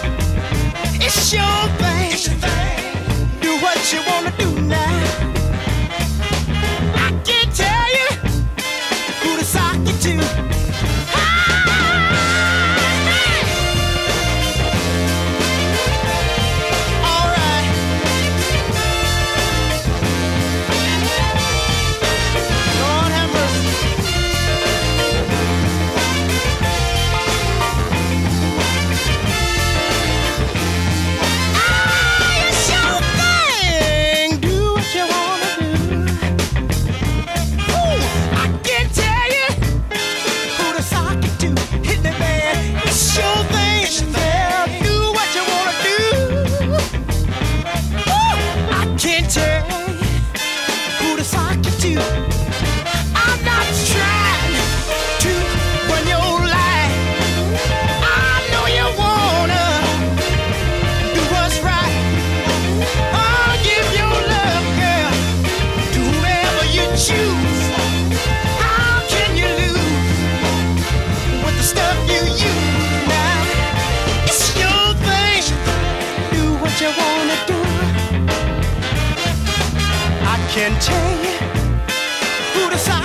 It's your thing. It's your thing. Do what you wanna do now. I can't tell you who to sock you to. All right. Lord have mercy. It's your thing. Do what you wanna do. Ooh, I can't tell you who to sock it to. Hit me, man. It's your thing. Yeah, do what you wanna do. Ooh, I can't tell you who to sock it to. I'm not trying to run your life. I know you wanna do what's right. I'll give your love, girl, to whoever you choose. How can you lose with the stuff you use now? It's your thing. Do what you wanna do. I can tell you who to sign.